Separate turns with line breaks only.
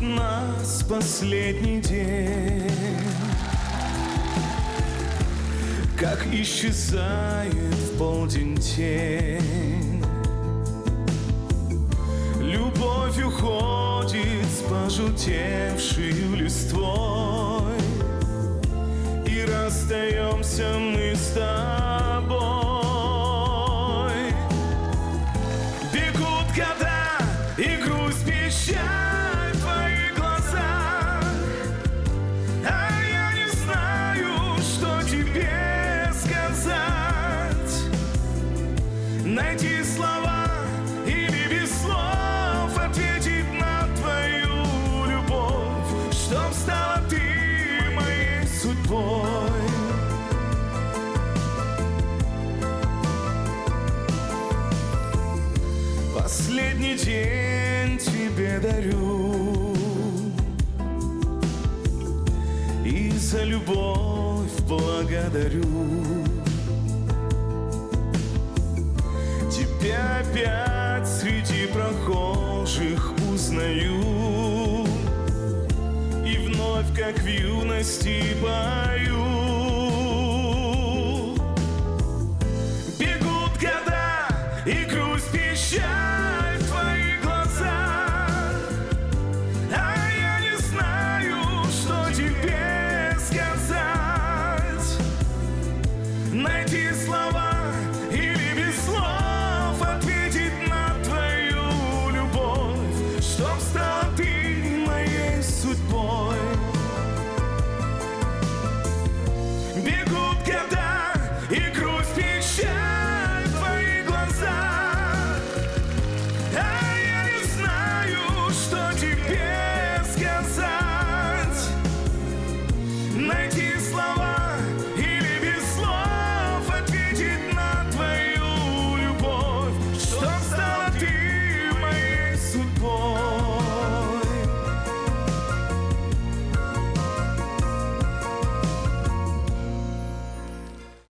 нас последний день, как исчезает в полдень тень. Любовь уходит с пожелтевшей листвой, и расстаемся мы с тобой. Бегут года, и грусть, печаль в твоих глазах, а я не знаю, что тебе сказать. Найти слова или без слов ответить на твою любовь, чтоб стала ты моей судьбой. Последний день тебе дарю, и за любовь благодарю. Тебя опять среди прохожих узнаю, и вновь, как в юности, пою. Бегут года, и грусть, печаль в твоих глазах, а я не знаю, что тебе сказать. Найти слова